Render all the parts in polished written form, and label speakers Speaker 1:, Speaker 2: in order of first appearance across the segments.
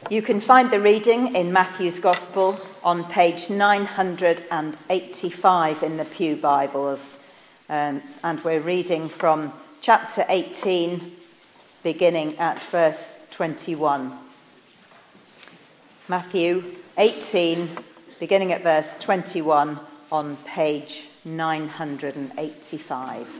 Speaker 1: You can find the reading in Matthew's Gospel on page 985 in the Pew Bibles. And we're reading from chapter 18, beginning at verse 21. Matthew 18, beginning at verse 21 on page 985.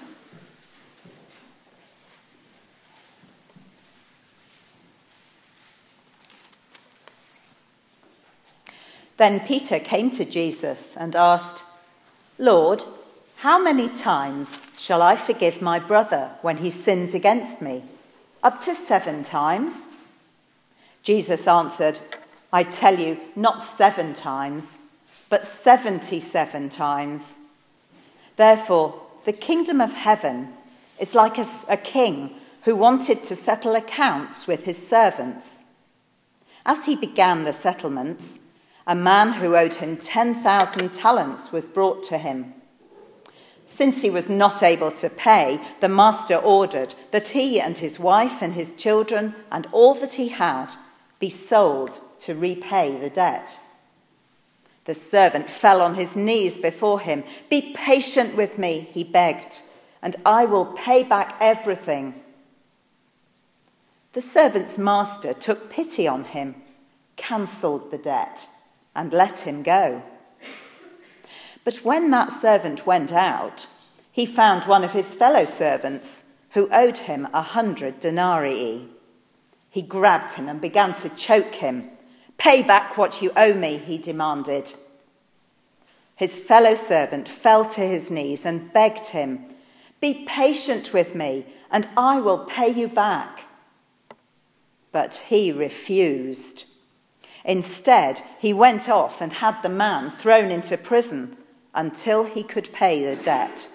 Speaker 1: Then Peter came to Jesus and asked, "Lord, how many times shall I forgive my brother when he sins against me? Up to 7 times?" Jesus answered, "I tell you, not 7 times, but 77 times. Therefore, the kingdom of heaven is like a king who wanted to settle accounts with his servants. As he began the settlements, a man who owed him 10,000 talents was brought to him. Since he was not able to pay, the master ordered that he and his wife and his children and all that he had be sold to repay the debt. The servant fell on his knees before him. 'Be patient with me,' he begged, 'and I will pay back everything.' The servant's master took pity on him, cancelled the debt, and let him go. But when that servant went out, he found one of his fellow servants who owed him 100 denarii. He grabbed him and began to choke him. 'Pay back what you owe me,' he demanded. His fellow servant fell to his knees and begged him, 'Be patient with me, and I will pay you back.' But he refused. Instead, he went off and had the man thrown into prison until he could pay the debt.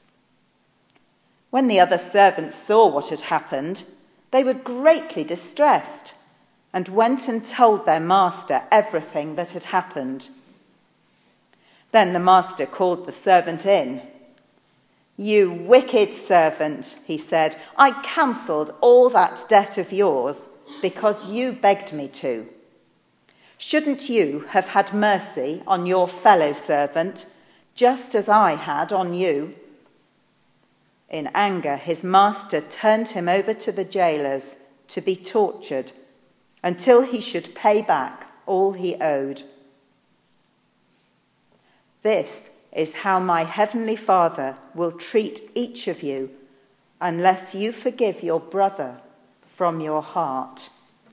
Speaker 1: When the other servants saw what had happened, they were greatly distressed and went and told their master everything that had happened. Then the master called the servant in. 'You wicked servant,' he said, 'I cancelled all that debt of yours because you begged me to. Shouldn't you have had mercy on your fellow servant, just as I had on you?' In anger, his master turned him over to the jailers to be tortured until he should pay back all he owed. This is how my heavenly Father will treat each of you unless you forgive your brother from your heart."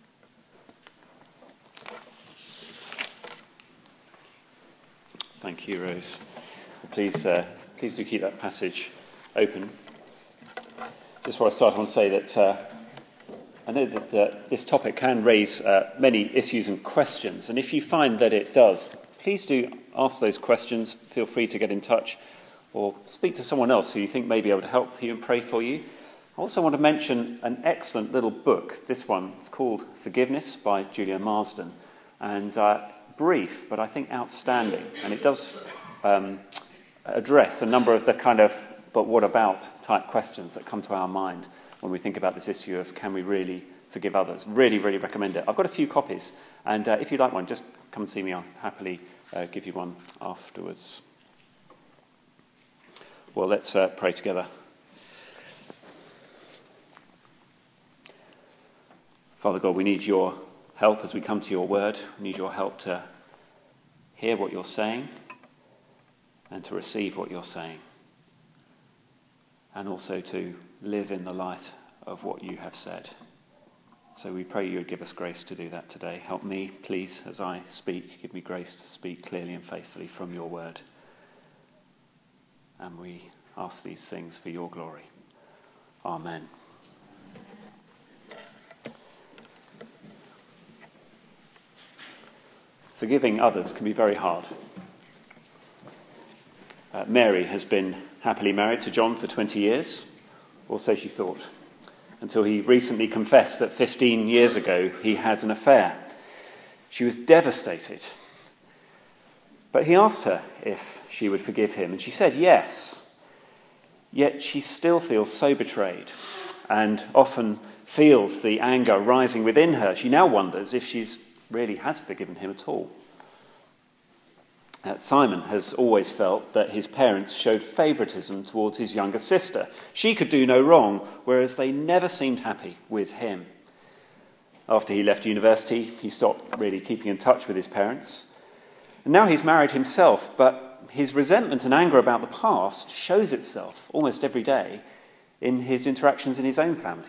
Speaker 2: Thank you, Rose. Please do keep that passage open. Just before I start, I want to say that I know that this topic can raise many issues and questions, and if you find that it does, please do ask those questions. Feel free to get in touch or speak to someone else who you think may be able to help you and pray for you. I also want to mention an excellent little book. This one is called Forgiveness by Julia Marsden, and brief, but I think outstanding. And it does address a number of the kind of but what about type questions that come to our mind when we think about this issue of can we really forgive others. Really, really recommend it. I've got a few copies, and if you'd like one, just come and see me. I'll happily give you one afterwards. Well, let's pray together. Father God, we need your help as we come to your word. We need your help to hear what you're saying and to receive what you're saying, and also to live in the light of what you have said. So we pray you would give us grace to do that today. Help me, please, as I speak. Give me grace to speak clearly and faithfully from your word. And we ask these things for your glory. Amen. Forgiving others can be very hard. Mary has been happily married to John for 20 years, or so she thought, until he recently confessed that 15 years ago he had an affair. She was devastated. But he asked her if she would forgive him, and she said yes. Yet she still feels so betrayed and often feels the anger rising within her, she now wonders if she's really has forgiven him at all. Simon has always felt that his parents showed favouritism towards his younger sister. She could do no wrong, whereas they never seemed happy with him. After he left university, he stopped really keeping in touch with his parents. And now he's married himself, but his resentment and anger about the past shows itself almost every day in his interactions in his own family.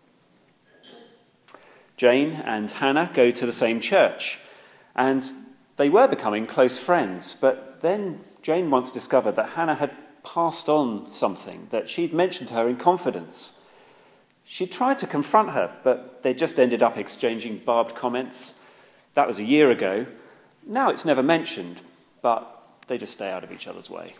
Speaker 2: Jane and Hannah go to the same church, and they were becoming close friends, but then Jane once discovered that Hannah had passed on something that she'd mentioned to her in confidence. She tried to confront her, but they just ended up exchanging barbed comments. That was a year ago. Now it's never mentioned, but they just stay out of each other's way.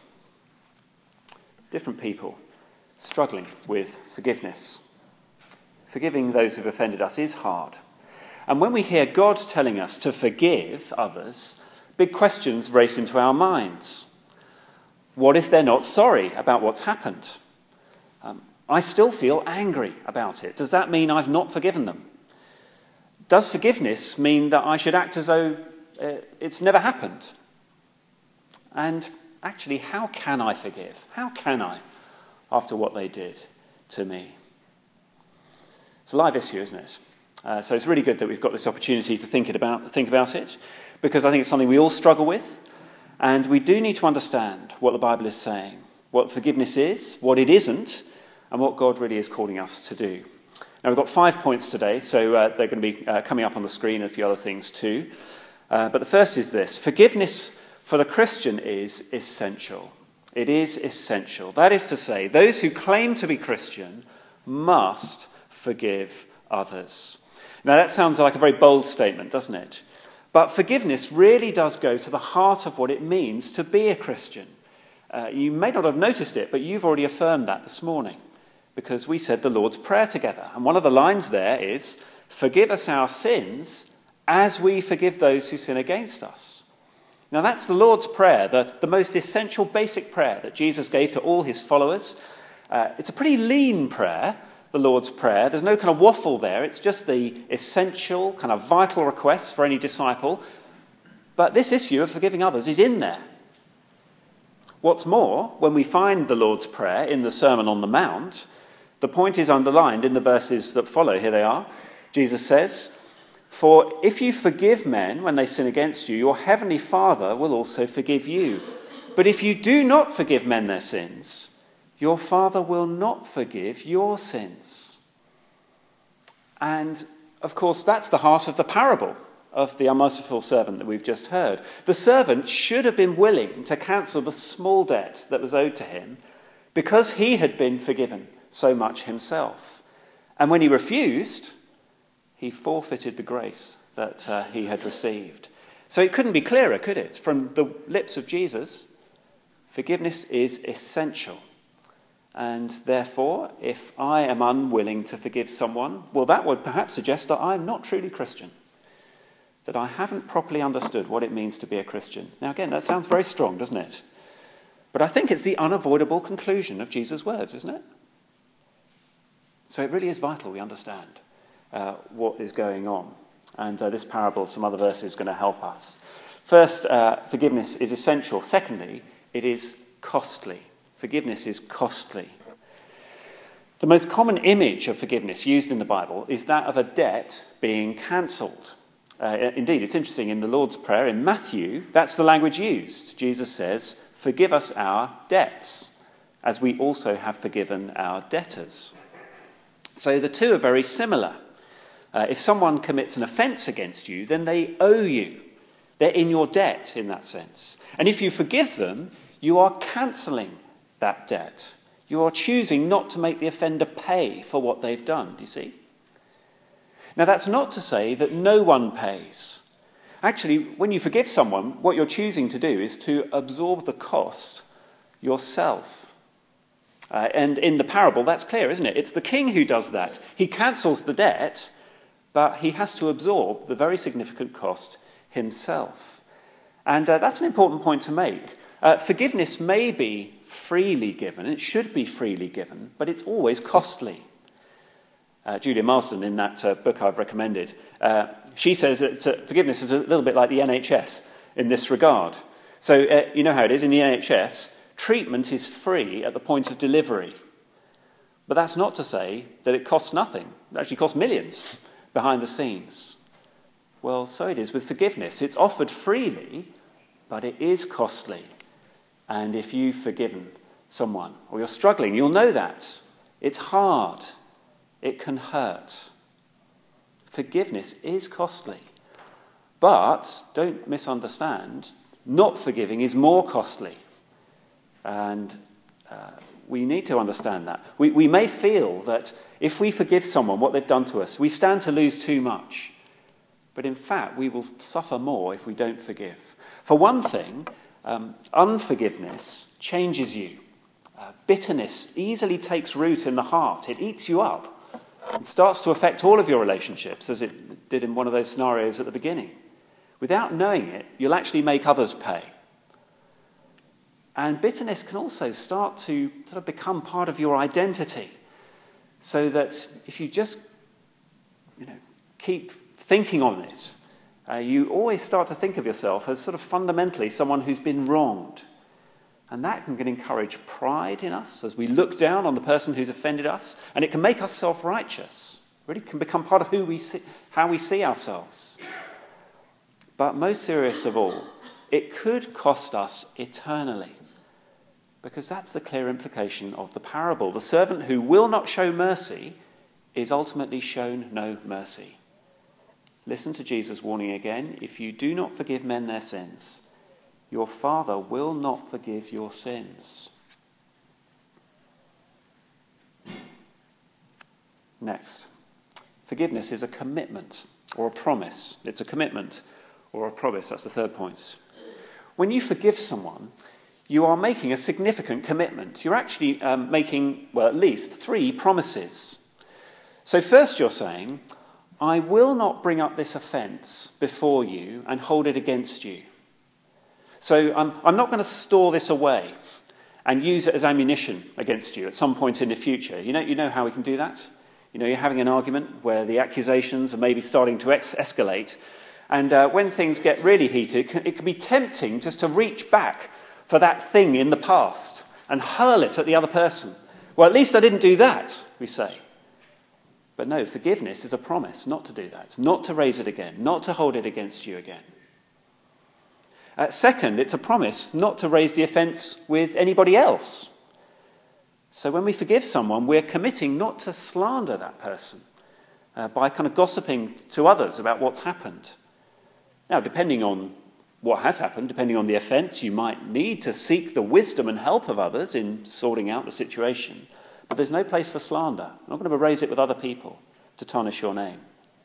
Speaker 2: Different people struggling with forgiveness. Forgiving those who've offended us is hard. And when we hear God telling us to forgive others, big questions race into our minds. What if they're not sorry about what's happened? I still feel angry about it. Does that mean I've not forgiven them? Does forgiveness mean that I should act as though it's never happened? And actually, how can I forgive? How can I, after what they did to me? It's a live issue, isn't it? So it's really good that we've got this opportunity to think about it, because I think it's something we all struggle with, and we do need to understand what the Bible is saying, what forgiveness is, what it isn't, and what God really is calling us to do. Now, we've got 5 points today, so they're going to be coming up on the screen, and a few other things too. But the first is this: forgiveness for the Christian is essential. It is essential. That is to say, those who claim to be Christian must forgive others. Now, that sounds like a very bold statement, doesn't it? But forgiveness really does go to the heart of what it means to be a Christian. You may not have noticed it, but you've already affirmed that this morning, because we said the Lord's Prayer together. And one of the lines there is, "Forgive us our sins as we forgive those who sin against us." Now, that's the Lord's Prayer, the most essential basic prayer that Jesus gave to all his followers. It's a pretty lean prayer, the Lord's Prayer. There's no kind of waffle there. It's just the essential, kind of vital request for any disciple. But this issue of forgiving others is in there. What's more, when we find the Lord's Prayer in the Sermon on the Mount, the point is underlined in the verses that follow. Here they are. Jesus says, "For if you forgive men when they sin against you, your heavenly Father will also forgive you. But if you do not forgive men their sins, your Father will not forgive your sins." And, of course, that's the heart of the parable of the unmerciful servant that we've just heard. The servant should have been willing to cancel the small debt that was owed to him because he had been forgiven so much himself. And when he refused, he forfeited the grace that he had received. So it couldn't be clearer, could it? From the lips of Jesus, forgiveness is essential. And therefore, if I am unwilling to forgive someone, well, that would perhaps suggest that I'm not truly Christian, that I haven't properly understood what it means to be a Christian. Now, again, that sounds very strong, doesn't it? But I think it's the unavoidable conclusion of Jesus' words, isn't it? So it really is vital we understand what is going on. And this parable, some other verses, is going to help us. First, forgiveness is essential. Secondly, it is costly. Forgiveness is costly. The most common image of forgiveness used in the Bible is that of a debt being cancelled. Indeed, it's interesting, in the Lord's Prayer in Matthew, that's the language used. Jesus says, "Forgive us our debts, as we also have forgiven our debtors." So the two are very similar. If someone commits an offence against you, then they owe you. They're in your debt in that sense. And if you forgive them, you are cancelling that debt. You are choosing not to make the offender pay for what they've done, do you see? Now, that's not to say that no one pays. Actually, when you forgive someone, what you're choosing to do is to absorb the cost yourself. And in the parable, that's clear, isn't it? It's the king who does that. He cancels the debt, but he has to absorb the very significant cost himself. And that's an important point to make. Forgiveness may be freely given, it should be freely given, but it's always costly. Julia Marsden, in that book I've recommended, she says that forgiveness is a little bit like the NHS in this regard. So you know how it is in the NHS. Treatment is free at the point of delivery. But that's not to say that it costs nothing. It actually costs millions behind the scenes. Well, so it is with forgiveness. It's offered freely, but it is costly. And if you've forgiven someone, or you're struggling, you'll know that. It's hard. It can hurt. Forgiveness is costly. But don't misunderstand, not forgiving is more costly. And we need to understand that. We may feel that if we forgive someone what they've done to us, we stand to lose too much. But in fact, we will suffer more if we don't forgive. For one thing, unforgiveness changes you. Bitterness easily takes root in the heart. It eats you up. It starts to affect all of your relationships, as it did in one of those scenarios at the beginning. Without knowing it, you'll actually make others pay. And bitterness can also start to sort of become part of your identity. So that if you just keep thinking on it, you always start to think of yourself as sort of fundamentally someone who's been wronged. And that can encourage pride in us as we look down on the person who's offended us. And it can make us self-righteous. It really can become part of how we see ourselves. But most serious of all, it could cost us eternally. Because that's the clear implication of the parable. The servant who will not show mercy is ultimately shown no mercy. Listen to Jesus' warning again. If you do not forgive men their sins, your Father will not forgive your sins. Next, forgiveness is a commitment or a promise. It's a commitment or a promise. That's the third point. When you forgive someone, you are making a significant commitment. You're actually making, at least 3 promises. So first you're saying, I will not bring up this offence before you and hold it against you. So I'm not going to store this away and use it as ammunition against you at some point in the future. You know how we can do that? You're having an argument where the accusations are maybe starting to escalate. And when things get really heated, it can be tempting just to reach back for that thing in the past and hurl it at the other person. Well, at least I didn't do that, we say. But no, forgiveness is a promise not to do that, not to raise it again, not to hold it against you again. Second, it's a promise not to raise the offence with anybody else. So when we forgive someone, we're committing not to slander that person by kind of gossiping to others about what's happened. Now, depending on what has happened, depending on the offence, you might need to seek the wisdom and help of others in sorting out the situation. But there's no place for slander. I'm not going to raise it with other people to tarnish your name.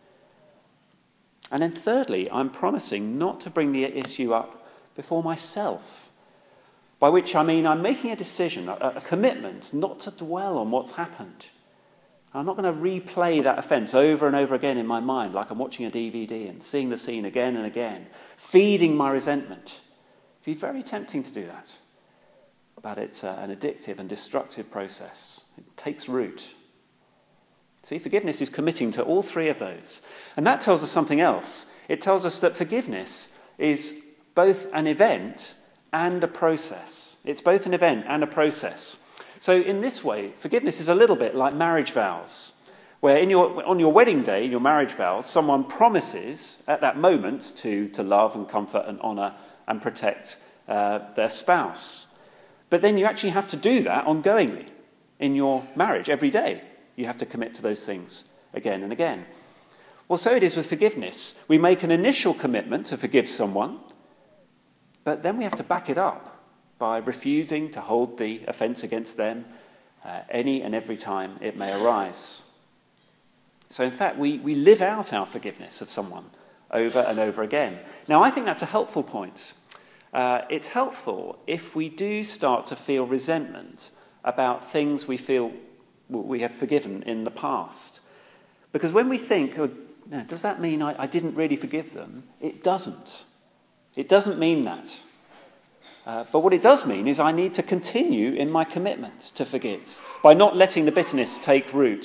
Speaker 2: And then thirdly, I'm promising not to bring the issue up before myself. By which I mean I'm making a decision, a commitment not to dwell on what's happened. I'm not going to replay that offence over and over again in my mind like I'm watching a DVD and seeing the scene again and again, feeding my resentment. It'd be very tempting to do that. But it's an addictive and destructive process. It takes root. See, forgiveness is committing to all 3 of those. And that tells us something else. It tells us that forgiveness is both an event and a process. It's both an event and a process. So in this way, forgiveness is a little bit like marriage vows, where on your wedding day, in your marriage vows, someone promises at that moment to love and comfort and honour and protect their spouse. But then you actually have to do that ongoingly in your marriage every day. You have to commit to those things again and again. Well, so it is with forgiveness. We make an initial commitment to forgive someone, but then we have to back it up by refusing to hold the offence against them any and every time it may arise. So in fact, we live out our forgiveness of someone over and over again. Now, I think that's a helpful point. It's helpful if we do start to feel resentment about things we feel we have forgiven in the past. Because when we think, does that mean I didn't really forgive them? It doesn't. It doesn't mean that. But what it does mean is I need to continue in my commitment to forgive by not letting the bitterness take root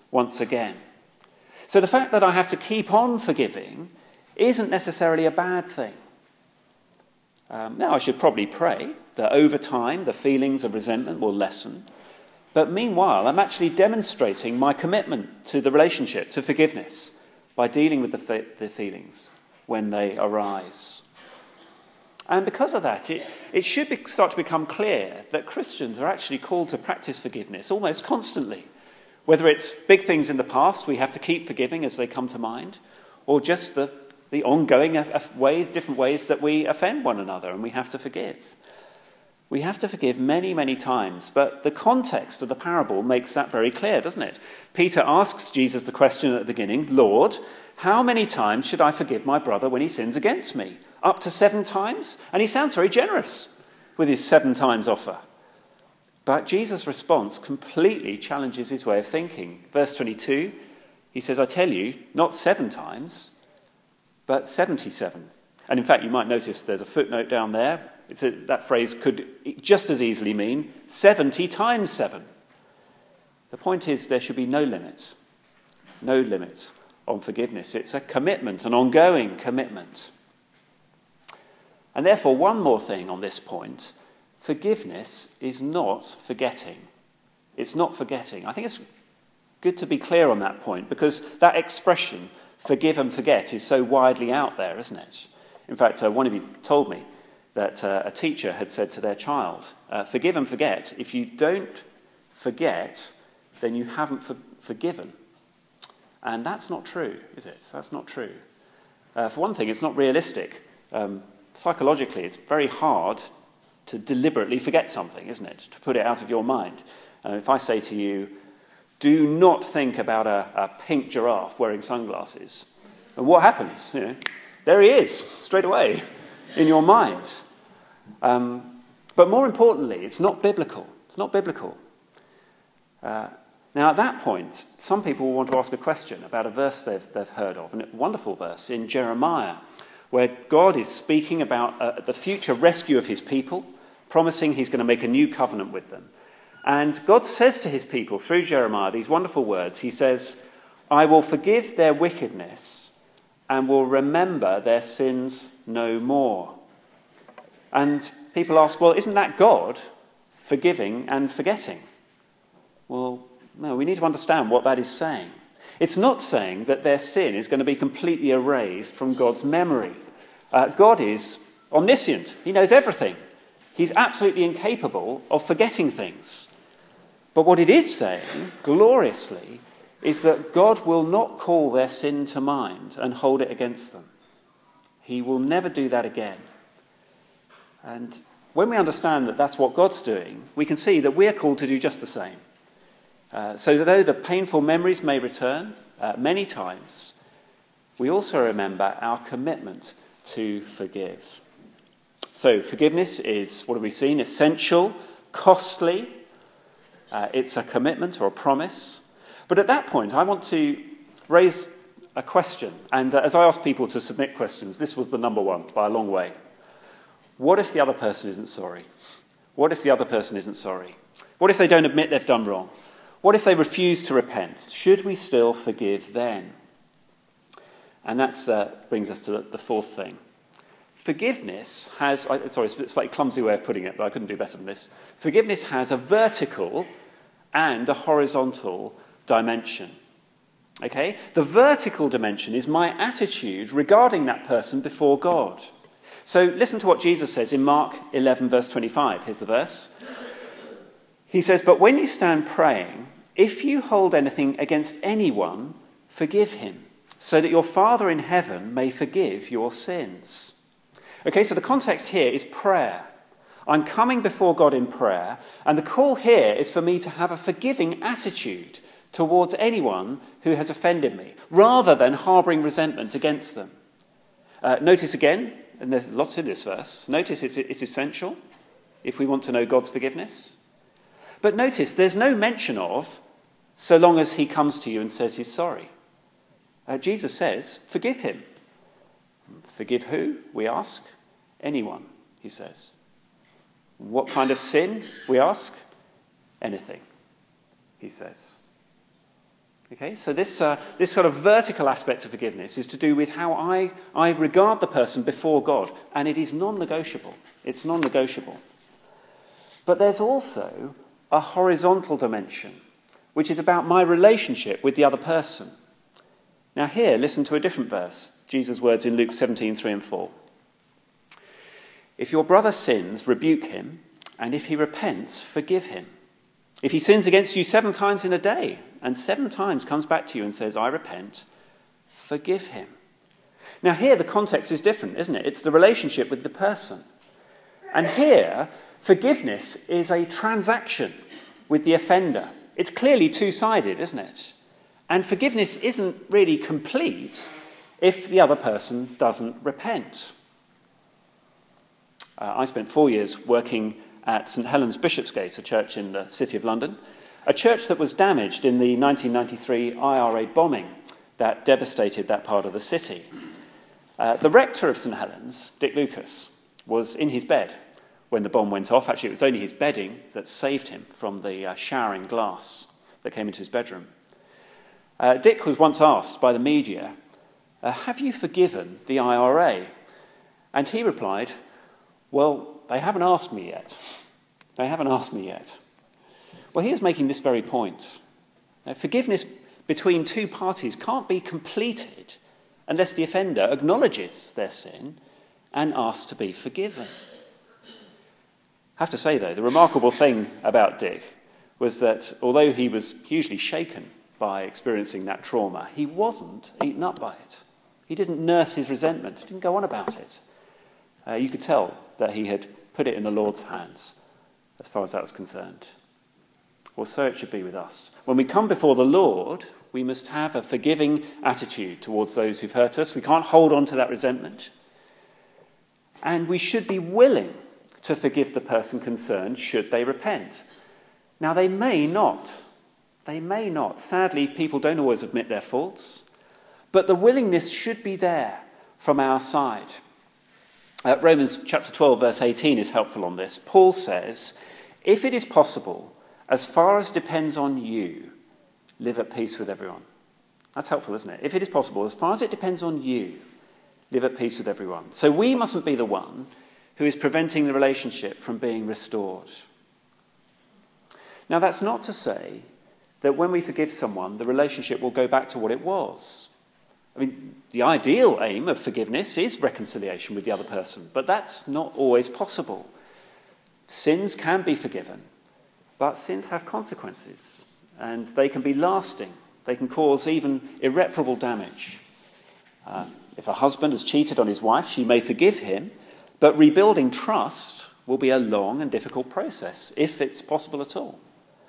Speaker 2: once again. So the fact that I have to keep on forgiving isn't necessarily a bad thing. Now, I should probably pray that over time the feelings of resentment will lessen. But meanwhile, I'm actually demonstrating my commitment to the relationship, to forgiveness, by dealing with the feelings when they arise. And because of that, it should start to become clear that Christians are actually called to practice forgiveness almost constantly. Whether it's big things in the past we have to keep forgiving as they come to mind, or just the ongoing ways, different ways that we offend one another and we have to forgive. We have to forgive many, many times, but the context of the parable makes that very clear, doesn't it? Peter asks Jesus the question at the beginning, Lord, how many times should I forgive my brother when he sins against me? Up to 7 times? And he sounds very generous with his 7 times offer. But Jesus' response completely challenges his way of thinking. Verse 22, he says, I tell you, not 7 times, but 77. And in fact, you might notice there's a footnote down there. That phrase could just as easily mean 70 times 7. The point is there should be no limit on forgiveness. It's a commitment, an ongoing commitment. And therefore, one more thing on this point, forgiveness is not forgetting. It's not forgetting. I think it's good to be clear on that point because that expression, forgive and forget, is so widely out there, isn't it? In fact, one of you told me that a teacher had said to their child, forgive and forget. If you don't forget, then you haven't forgiven. And that's not true, is it? That's not true. For one thing, it's not realistic. Psychologically, it's very hard to deliberately forget something, isn't it? To put it out of your mind. If I say to you, do not think about a pink giraffe wearing sunglasses, and what happens? There he is, straight away, in your mind. But more importantly, it's not biblical. It's not biblical. Now, at that point, some people will want to ask a question about a verse they've heard of, a wonderful verse in Jeremiah, where God is speaking about the future rescue of his people, promising he's going to make a new covenant with them. And God says to his people through Jeremiah these wonderful words. He says, I will forgive their wickedness and will remember their sins no more. And people ask, well, isn't that God forgiving and forgetting? Well, no, we need to understand what that is saying. It's not saying that their sin is going to be completely erased from God's memory. God is omniscient. He knows everything. He's absolutely incapable of forgetting things. But what it is saying, gloriously, is that God will not call their sin to mind and hold it against them. He will never do that again. And when we understand that that's what God's doing, we can see that we're called to do just the same. So though the painful memories may return many times, we also remember our commitment to forgive. So forgiveness is, what have we seen, essential, costly. It's a commitment or a promise. But at that point, I want to raise a question. And as I asked people to submit questions, this was the number one by a long way. What if the other person isn't sorry? What if the other person isn't sorry? What if they don't admit they've done wrong? What if they refuse to repent? Should we still forgive then? And that brings us to the fourth thing. Forgiveness has, it's a slightly clumsy way of putting it, but I couldn't do better than this. Forgiveness has a vertical and a horizontal dimension. Okay? The vertical dimension is my attitude regarding that person before God. So listen to what Jesus says in Mark 11, verse 25. Here's the verse. He says, but when you stand praying, if you hold anything against anyone, forgive him, so that your Father in heaven may forgive your sins. Okay, so the context here is prayer. I'm coming before God in prayer, and the call here is for me to have a forgiving attitude towards anyone who has offended me, rather than harbouring resentment against them. Notice again, and there's lots in this verse, notice it's essential if we want to know God's forgiveness. But notice there's no mention of, so long as he comes to you and says he's sorry. Jesus says, forgive him. Forgive who, we ask? Anyone, he says. What kind of sin, we ask? Anything, he says. Okay, so this sort of vertical aspect of forgiveness is to do with how I regard the person before God, and it is non-negotiable. It's non-negotiable. But there's also a horizontal dimension, which is about my relationship with the other person. Now here, listen to a different verse, Jesus' words in Luke 17:3 and 4. If your brother sins, rebuke him, and if he repents, forgive him. If he sins against you 7 times in a day, and 7 times comes back to you and says, I repent, forgive him. Now here the context is different, isn't it? It's the relationship with the person. And here, forgiveness is a transaction with the offender. It's clearly two-sided, isn't it? And forgiveness isn't really complete if the other person doesn't repent. I spent 4 years working at St Helens Bishopsgate, a church in the City of London, a church that was damaged in the 1993 IRA bombing that devastated that part of the city. The rector of St Helens, Dick Lucas, was in his bed when the bomb went off. Actually, it was only his bedding that saved him from the showering glass that came into his bedroom. Dick was once asked by the media, have you forgiven the IRA? And he replied, well, they haven't asked me yet. They haven't asked me yet. Well, he is making this very point. Now, forgiveness between two parties can't be completed unless the offender acknowledges their sin and asks to be forgiven. I have to say, though, the remarkable thing about Dick was that although he was hugely shaken by experiencing that trauma, he wasn't eaten up by it. He didn't nurse his resentment. He didn't go on about it. You could tell that he had put it in the Lord's hands as far as that was concerned. Well, so it should be with us. When we come before the Lord, we must have a forgiving attitude towards those who've hurt us. We can't hold on to that resentment. And we should be willing to forgive the person concerned should they repent. Now, they may not. They may not. Sadly, people don't always admit their faults. But the willingness should be there from our side. Romans chapter 12, verse 18 is helpful on this. Paul says, if it is possible, as far as depends on you, live at peace with everyone. That's helpful, isn't it? If it is possible, as far as it depends on you, live at peace with everyone. So we mustn't be the one who is preventing the relationship from being restored. Now, that's not to say that when we forgive someone, the relationship will go back to what it was. I mean, the ideal aim of forgiveness is reconciliation with the other person, but that's not always possible. Sins can be forgiven, but sins have consequences, and they can be lasting. They can cause even irreparable damage. If a husband has cheated on his wife, she may forgive him, but rebuilding trust will be a long and difficult process, if it's possible at all.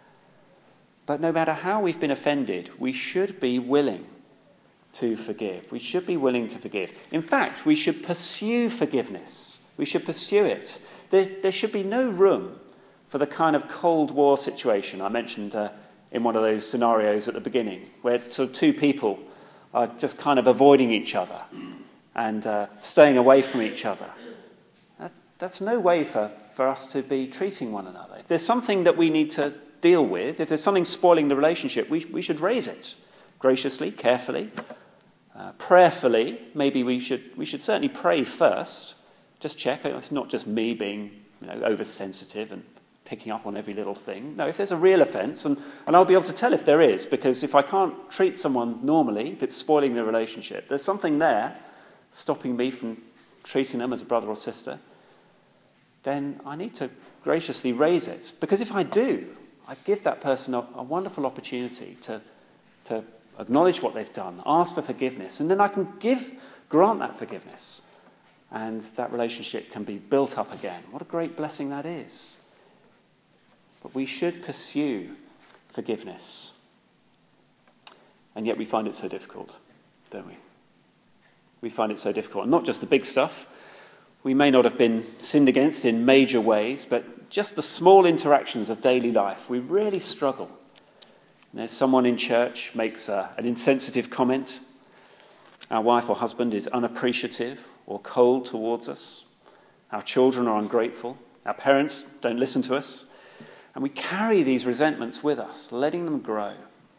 Speaker 2: But no matter how we've been offended, we should be willing to forgive. We should be willing to forgive. In fact, we should pursue forgiveness. We should pursue it. There should be no room for the kind of Cold War situation I mentioned in one of those scenarios at the beginning, where sort of two people are just kind of avoiding each other and staying away from each other. That's no way for us to be treating one another. If there's something that we need to deal with, if there's something spoiling the relationship, we should raise it graciously, carefully, prayerfully. Maybe we should certainly pray first. Just check. It's not just me being oversensitive and picking up on every little thing. No, if there's a real offence, and I'll be able to tell if there is, because if I can't treat someone normally, if it's spoiling the relationship, there's something there stopping me from treating them as a brother or sister, then I need to graciously raise it. Because if I do, I give that person a wonderful opportunity to acknowledge what they've done, ask for forgiveness, and then I can grant that forgiveness. And that relationship can be built up again. What a great blessing that is. But we should pursue forgiveness. And yet we find it so difficult, don't we? We find it so difficult. And not just the big stuff. We may not have been sinned against in major ways, but just the small interactions of daily life, we really struggle. There's someone in church makes an insensitive comment. Our wife or husband is unappreciative or cold towards us. Our children are ungrateful. Our parents don't listen to us. And we carry these resentments with us, letting them grow.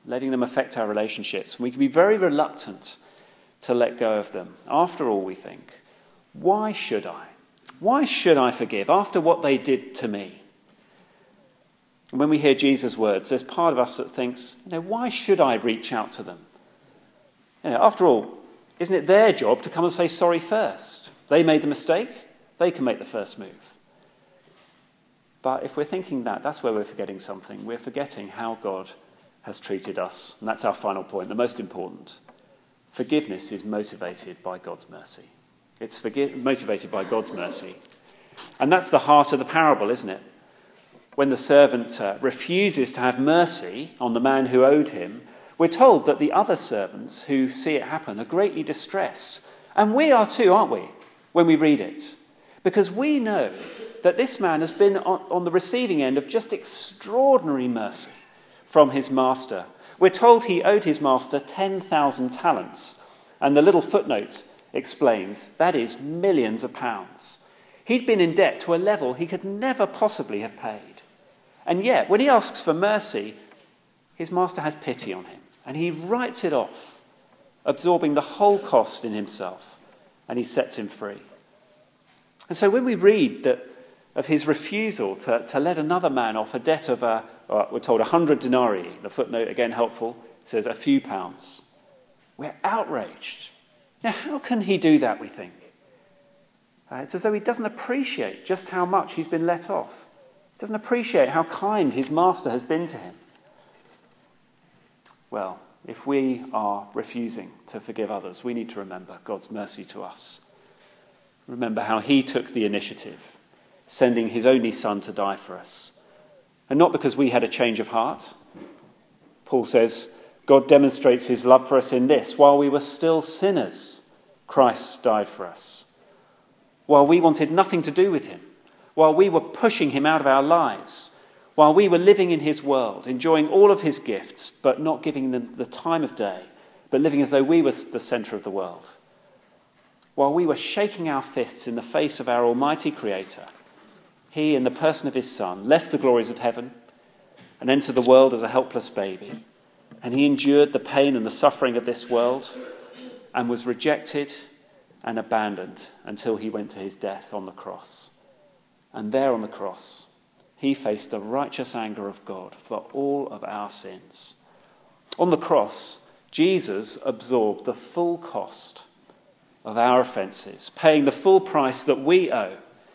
Speaker 2: letting them affect our relationships. We can be very reluctant to let go of them. After all, we think, why should I? Why should I forgive after what they did to me? And when we hear Jesus' words, there's part of us that thinks, why should I reach out to them? After all, isn't it their job to come and say sorry first? They made the mistake, they can make the first move. But if we're thinking that, that's where we're forgetting something. We're forgetting how God has treated us. And that's our final point, the most important. Forgiveness is motivated by God's mercy. It's motivated by God's mercy. And that's the heart of the parable, isn't it? When the servant refuses to have mercy on the man who owed him, we're told that the other servants who see it happen are greatly distressed. And we are too, aren't we, when we read it? Because we know that this man has been on the receiving end of just extraordinary mercy from his master. We're told he owed his master 10,000 talents. And the little footnote explains that is millions of pounds. He'd been in debt to a level he could never possibly have paid. And yet, when he asks for mercy, his master has pity on him. And he writes it off, absorbing the whole cost in himself. And he sets him free. And so when we read of his refusal to let another man off a debt of, we're told 100 denarii, the footnote, again helpful, says a few pounds. We're outraged. Now, how can he do that, we think? It's as though he doesn't appreciate just how much he's been let off. He doesn't appreciate how kind his master has been to him. Well, if we are refusing to forgive others, we need to remember God's mercy to us. Remember how he took the initiative, sending his only son to die for us. And not because we had a change of heart. Paul says, God demonstrates his love for us in this: while we were still sinners, Christ died for us. While we wanted nothing to do with him, while we were pushing him out of our lives, while we were living in his world, enjoying all of his gifts, but not giving them the time of day, but living as though we were the centre of the world. While we were shaking our fists in the face of our almighty Creator, he, in the person of his Son, left the glories of heaven and entered the world as a helpless baby. And he endured the pain and the suffering of this world and was rejected and abandoned until he went to his death on the cross. And there on the cross, he faced the righteous anger of God for all of our sins. On the cross, Jesus absorbed the full cost of our offences, paying the full price that we owe,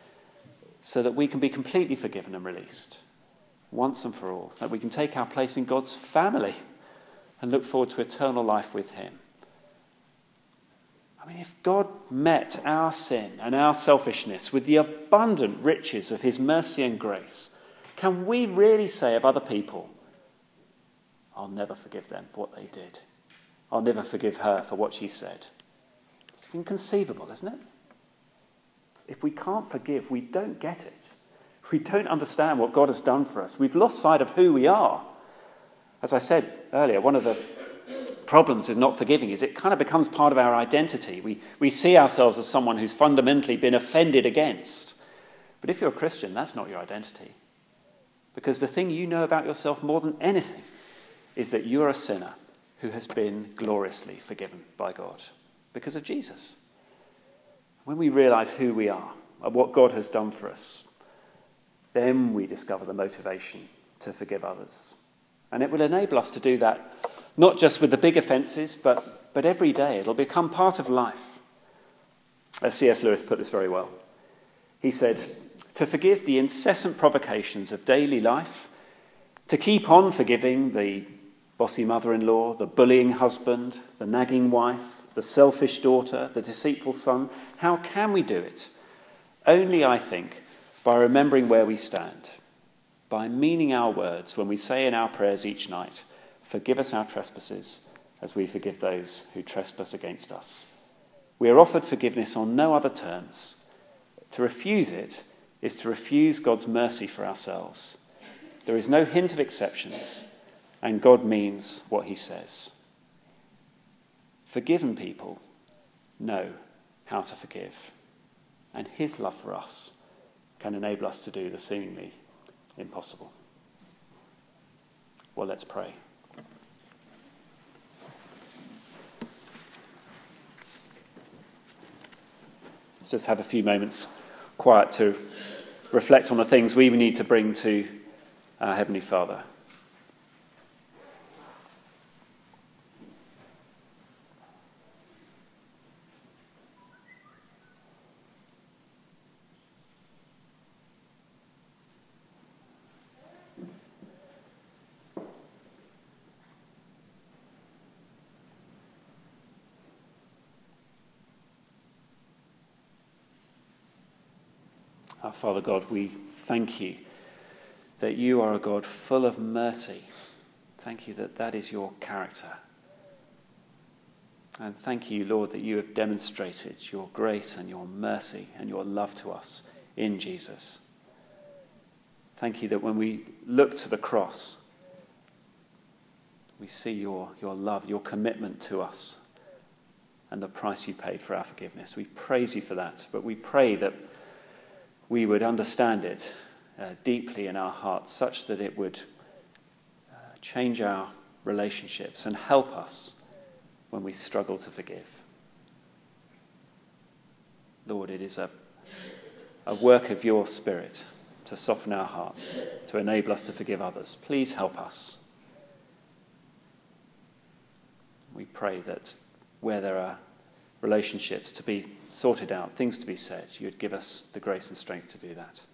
Speaker 2: so that we can be completely forgiven and released, once and for all, so that we can take our place in God's family and look forward to eternal life with him. I mean, if God met our sin and our selfishness with the abundant riches of his mercy and grace, can we really say of other people, I'll never forgive them for what they did. I'll never forgive her for what she said. It's inconceivable, isn't it? If we can't forgive, we don't get it. We don't understand what God has done for us. We've lost sight of who we are. As I said earlier, one of the problems with not forgiving is it kind of becomes part of our identity. We see ourselves as someone who's fundamentally been offended against. But if you're a Christian, that's not your identity. Because the thing you know about yourself more than anything is that you're a sinner who has been gloriously forgiven by God because of Jesus. When we realise who we are and what God has done for us, then we discover the motivation to forgive others. And it will enable us to do that not just with the big offences, but every day. It'll become part of life. As C.S. Lewis put this very well. He said, to forgive the incessant provocations of daily life, to keep on forgiving the bossy mother-in-law, the bullying husband, the nagging wife, the selfish daughter, the deceitful son, how can we do it? Only, I think, by remembering where we stand, by meaning our words when we say in our prayers each night, forgive us our trespasses as we forgive those who trespass against us. We are offered forgiveness on no other terms. To refuse it is to refuse God's mercy for ourselves. There is no hint of exceptions, and God means what he says. Forgiven people know how to forgive, and his love for us can enable us to do the seemingly impossible. Well, let's pray. Let's just have a few moments quiet to reflect on the things we need to bring to our Heavenly Father. Our Father God, we thank you that you are a God full of mercy. Thank you that that is your character. And thank you, Lord, that you have demonstrated your grace and your mercy and your love to us in Jesus. Thank you that when we look to the cross, we see your love, your commitment to us, and the price you paid for our forgiveness. We praise you for that, but we pray that we would understand it deeply in our hearts, such that it would change our relationships and help us when we struggle to forgive. Lord, it is a work of your Spirit to soften our hearts, to enable us to forgive others. Please help us. We pray that where there are relationships to be sorted out, things to be said, you would give us the grace and strength to do that.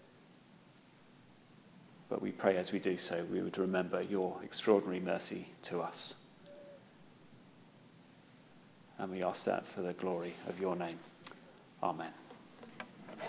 Speaker 2: But we pray as we do so, we would remember your extraordinary mercy to us. And we ask that for the glory of your name. Amen.